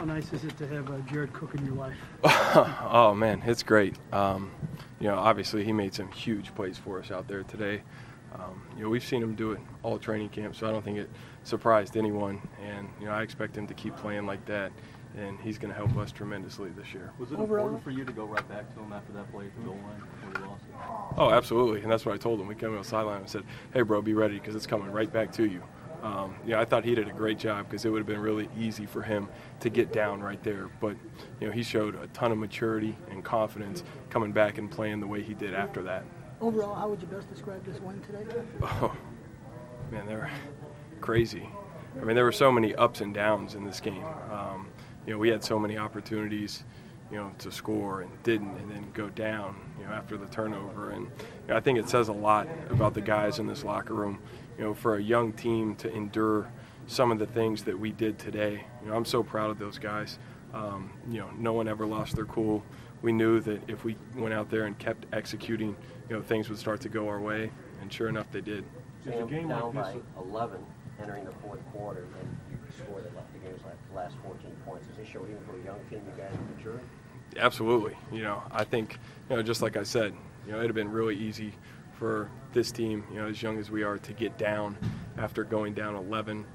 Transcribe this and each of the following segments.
How nice is it to have Jared Cook in your life? Oh, man, it's great. Obviously he made some huge plays for us out there today. We've seen him do it all training camp, so I don't think it surprised anyone. And, I expect him to keep playing like that, and he's going to help us tremendously this year. Was it important for you to go right back to him after that play at the goal line before you lost it? Oh, absolutely, and that's what I told him. We came on the sideline and said, hey, bro, be ready because it's coming right back to you. I thought he did a great job because it would have been really easy for him to get down right there. But, he showed a ton of maturity and confidence coming back and playing the way he did after that. Overall, how would you best describe this win today? Oh, man, they were crazy. I mean, there were so many ups and downs in this game. We had so many opportunities, to score and didn't, and then go down, after the turnover. And I think it says a lot about the guys in this locker room, for a young team to endure some of the things that we did today. I'm so proud of those guys. No one ever lost their cool. We knew that if we went out there and kept executing, things would start to go our way, and sure enough, they did. Sam, down by 11 entering the fourth quarter, and you scored the game's last 14 points. Does it show even for a young team you guys are maturing? Absolutely. I think, just like I said, it would have been really easy for this team, as young as we are, to get down after going down 11,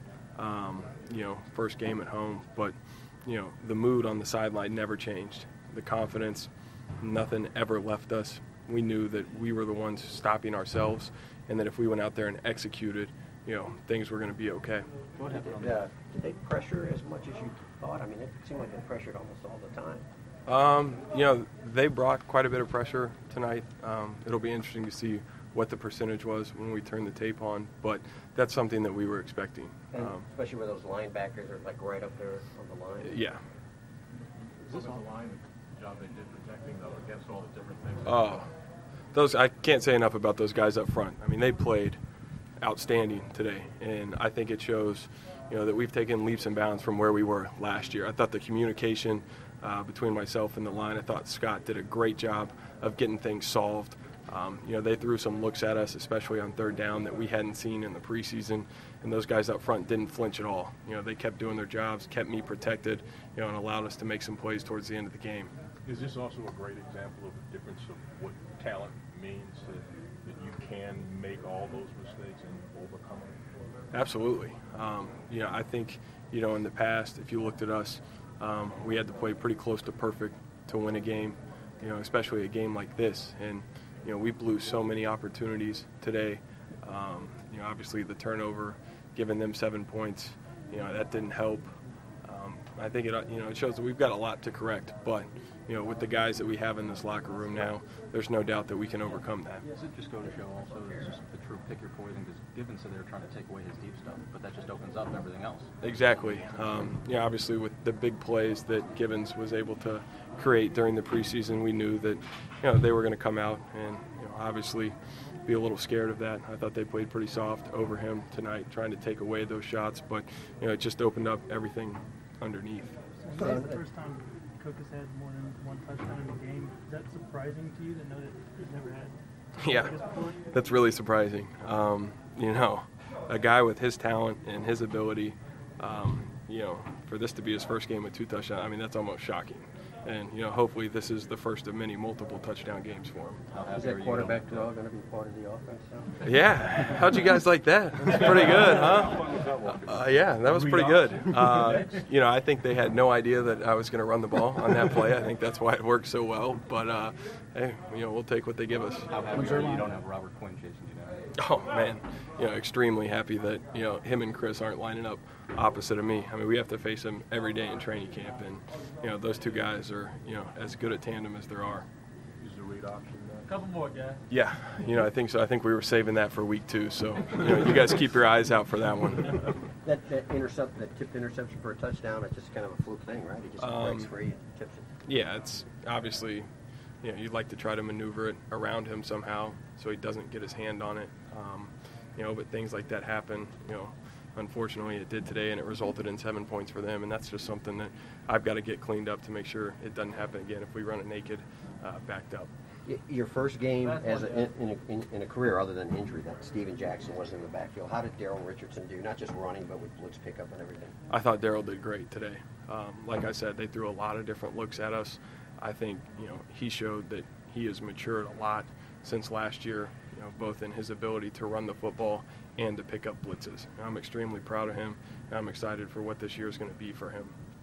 first game at home. But, the mood on the sideline never changed. The confidence, nothing ever left us. We knew that we were the ones stopping ourselves, and that if we went out there and executed, things were going to be okay. Did they pressure as much as you thought? I mean, it seemed like they pressured almost all the time. They brought quite a bit of pressure tonight. It'll be interesting to see what the percentage was when we turn the tape on, but that's something that we were expecting. And especially where those linebackers are right up there on the line. Yeah. Is this a line job they did protecting, though, against all the different things? I can't say enough about those guys up front. I mean, they played outstanding today, and I think it shows, that we've taken leaps and bounds from where we were last year. I thought the communication between myself and the line, I thought Scott did a great job of getting things solved. They threw some looks at us, especially on third down, that we hadn't seen in the preseason, and those guys up front didn't flinch at all. They kept doing their jobs, kept me protected, and allowed us to make some plays towards the end of the game. Is this also a great example of the difference of what talent means, that you can make all those mistakes and overcome them? Absolutely. I think, in the past, if you looked at us, we had to play pretty close to perfect to win a game, especially a game like this. And, we blew so many opportunities today. Obviously the turnover, giving them 7 points, that didn't help. I think it shows that we've got a lot to correct, but with the guys that we have in this locker room now, there's no doubt that we can overcome that. Does it just go to show also that it's just the true pick your poison? Because Gibbons said they were trying to take away his deep stuff, but that just opens up everything else. Exactly. Obviously with the big plays that Gibbons was able to create during the preseason, we knew that they were going to come out and obviously be a little scared of that. I thought they played pretty soft over him tonight, trying to take away those shots, but it just opened up everything underneath. Is that the first time Cook has had more than one touchdown in a game? Is that surprising to you to know that he's never had? Yeah, that's really surprising. A guy with his talent and his ability, for this to be his first game with 2 touchdowns, I mean, that's almost shocking. And, hopefully this is the first of many multiple touchdown games for him. Is that quarterback draw going to be part of the offense? Yeah. How'd you guys like that? That's pretty good, huh? Yeah, that was pretty good. I think they had no idea that I was going to run the ball on that play. I think that's why it worked so well. But, hey, we'll take what they give us. How happy are you don't have Robert Quinn chasing you down? Oh, man. Extremely happy that, him and Chris aren't lining up opposite of me. I mean, we have to face them every day in training camp, and, those two guys are, as good a tandem as there are. Is the read option A couple more, guys. Yeah, I think so. I think we were saving that for week 2, so, you guys keep your eyes out for that one. That tipped interception for a touchdown, it's just kind of a fluke thing, right? He just breaks free and tips it. Yeah, it's obviously, you'd like to try to maneuver it around him somehow so he doesn't get his hand on it. But things like that happen. Unfortunately, it did today, and it resulted in 7 points for them, and that's just something that I've got to get cleaned up to make sure it doesn't happen again if we run it naked, backed up. Your first game as in a career other than injury that Steven Jackson was in the backfield. How did Daryl Richardson do? Not just running, but with blitz pickup and everything. I thought Daryl did great today. Like I said, they threw a lot of different looks at us. I think he showed that he has matured a lot since last year. Both in his ability to run the football and to pick up blitzes. And I'm extremely proud of him, and I'm excited for what this year is going to be for him.